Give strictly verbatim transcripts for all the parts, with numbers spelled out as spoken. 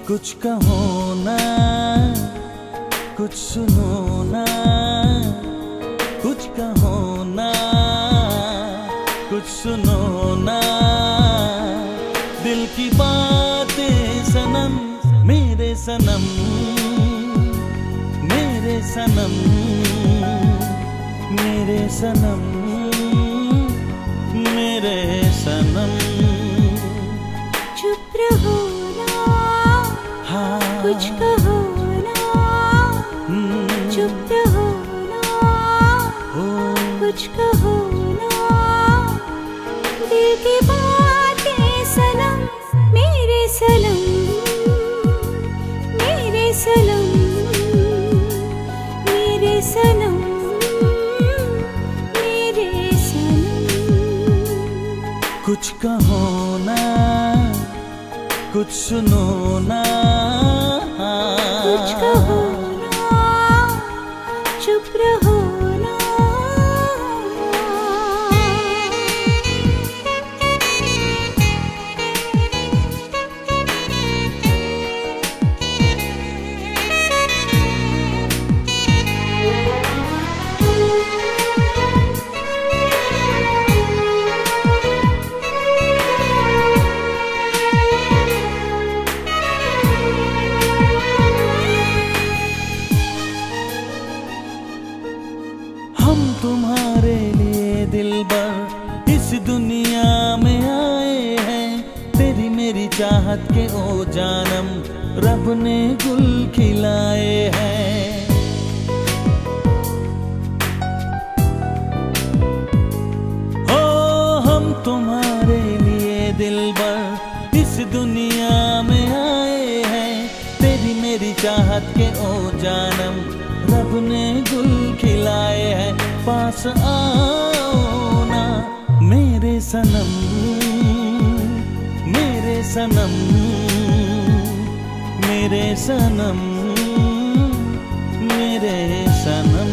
कुछ कहो ना, कुछ सुनो ना, कुछ कहो ना, कुछ सुनो ना, दिल की बातें सनम, मेरे सनम, मेरे सनम, मेरे सनम, मेरे सनम। चुप रहो ना, हाँ, कुछ कहो ना, चुप रहो ना, कुछ कहो ना, दिल की बातें सनम, मेरे सनम, मेरे सनम, मेरे सनम, मेरे सनम। कुछ कहो ना, कुछ सुनो ना, कुछ कहो ना, चुप रहो ना। हम तुम्हारे लिए दिलबर इस दुनिया में आए हैं, तेरी मेरी चाहत के ओ जानम रब ने गुल खिलाए हैं। हो हम तुम्हारे लिए दिलबर इस दुनिया में आए हैं, तेरी मेरी चाहत के ओ जानम रब ने गुल खिलाए हैं। पास आओ ना मेरे सनम, मेरे सनम, मेरे सनम, मेरे सनम।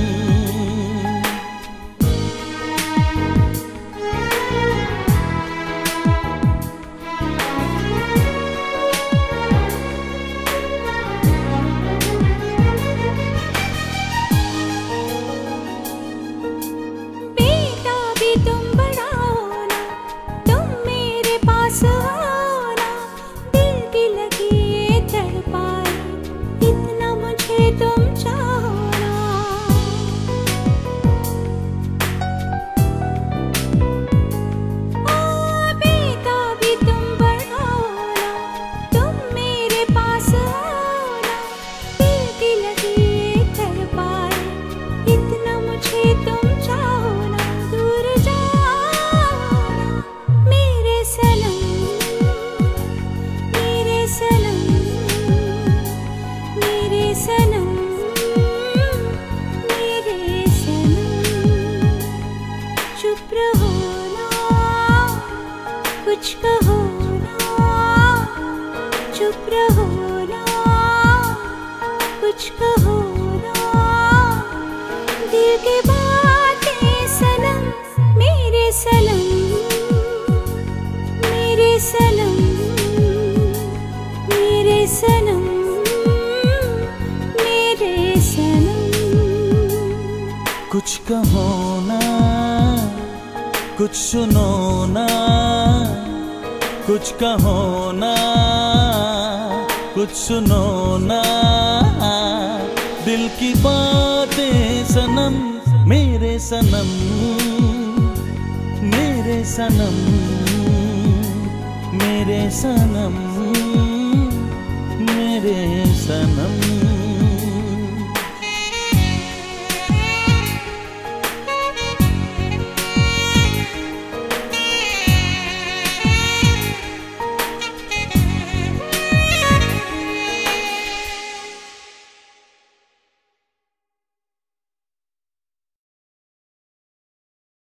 चुप रहो ना, कुछ कहो ना, चुप रहो ना, कुछ कहो ना, दिल की बातें सनम, मेरे सनम, मेरे सनम, मेरे सनम, मेरे सनम। कुछ कहो ना, कुछ सुनो ना, कुछ कहो ना, कुछ सुनो ना, दिल की बातें सनम, मेरे सनम, मेरे सनम, मेरे सनम,